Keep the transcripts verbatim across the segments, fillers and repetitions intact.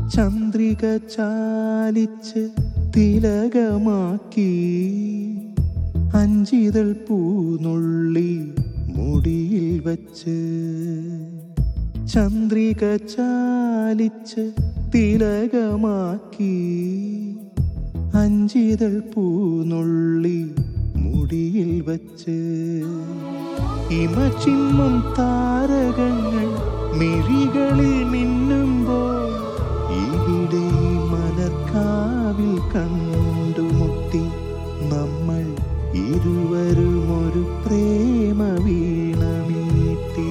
ചന്ദ്രിക ചാലിച്ച് തിലകമാക്കി അഞ്ചിതൾ പൂനുള്ളി മുടിയിൽ വച്ച്. ചന്ദ്രിക ചാലിച്ച് തിലകമാക്കി അഞ്ചിതൾ പൂനുള്ളി മുടിയിൽ വച്ച്. ഇമചിമ്മും താരകങ്ങൾ മിഴികളിൽ മിന്നുമ്പോൾ ഇവിടെ മലർക്കാവിൽ കണ്ടുമുട്ടി നമ്മൾ ഇരുവരും ഒരു പ്രേമ വീണമീട്ടി.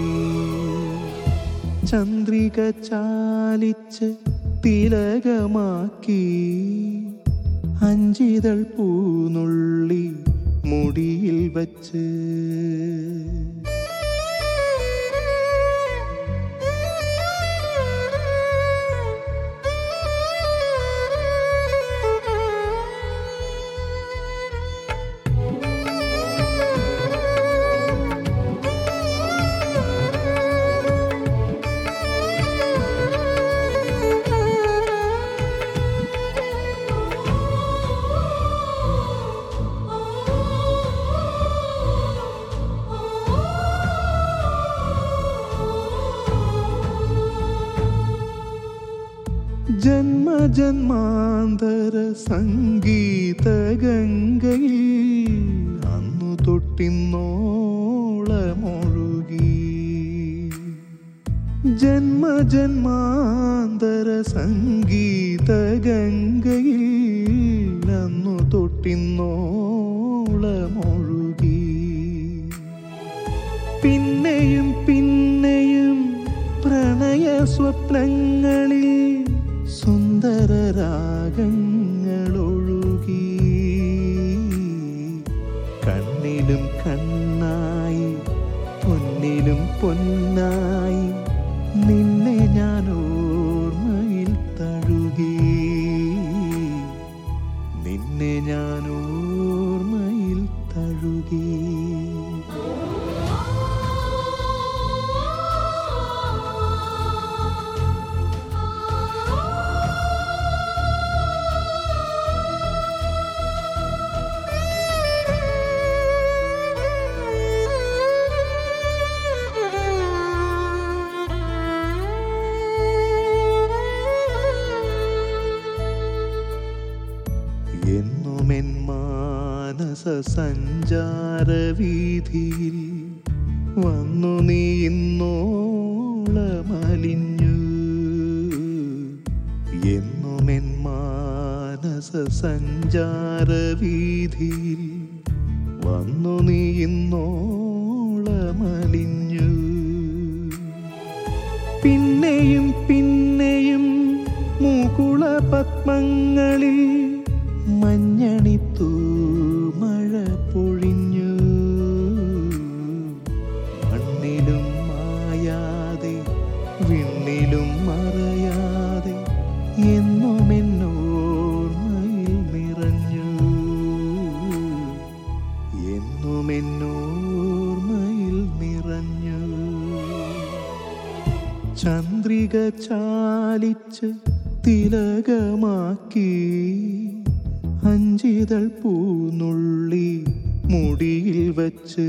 ചന്ദ്രിക ചാലിച്ച് തിലകമാക്കി അഞ്ചിതൾ പൂനുള്ളി മുടിയിൽ വച്ച്. ജന്മജന്മാന്തര സംഗീത ഗംഗയിൽ അന്നു തൊട്ടിന്നോളമൊഴുകി. ജന്മജന്മാന്തര സംഗീത ഗംഗയിൽ അന്നു തൊട്ടിന്നോളമൊഴുകി. പിന്നെയും പിന്നെയും പ്രണയ സ്വപ്നങ്ങളിൽ സുന്ദര രാഗങ്ങളൊഴുകി. കണ്ണിലും കണ്ണായി പൊന്നിലും പൊന്നായി നിന്നെ ഞാൻ ഓർമ്മയിൽ തഴുകി. നിന്നെ ഞാൻ ഓർമ്മയിൽ തഴുകി. എന്നുമെൻ മാനസ സഞ്ചാരവീഥിയിൽ വന്നു നീ ഇന്നോളമലിഞ്ഞു. എന്നുമെൻ മാനസ സഞ്ചാരവീഥിയിൽ വന്നു നീ ഇന്നോളമലിഞ്ഞു. പിന്നെയും പിന്നെയും മുകുള പത്മങ്ങളിൽ മഞ്ഞണിത്തൂ മഴ പൊഴിഞ്ഞു. മണ്ണിലും മായാതെ വിണ്ണിലും മറയാതെ എന്നും എന്നോർമ്മയിൽ നിറഞ്ഞു. എന്നും എന്നോർമ്മയിൽ നിറഞ്ഞു. ചന്ദ്രിക ചാലിച്ച് തിലകമാക്കി അഞ്ചിതൾ പൂനുള്ളി മുടിയിൽ വച്ച്.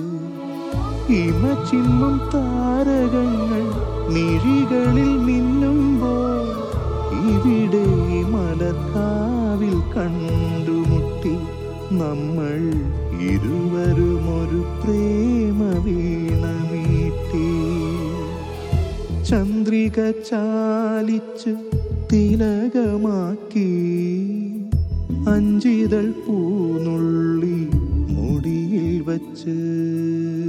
ഇമചിമ്മും താരകങ്ങൾ മിഴികളിൽ മിന്നുമ്പോൾ ഇവിടെ മലർക്കാവിൽ കണ്ടുമുട്ടി നമ്മൾ ഇരുവരും ഒരു പ്രേമ വീണമീട്ടി. ചന്ദ്രിക ചാലിച്ച് തിലകമാക്കി അഞ്ചിതൾ പൂനുള്ളി മുടിയിൽ വച്ച്.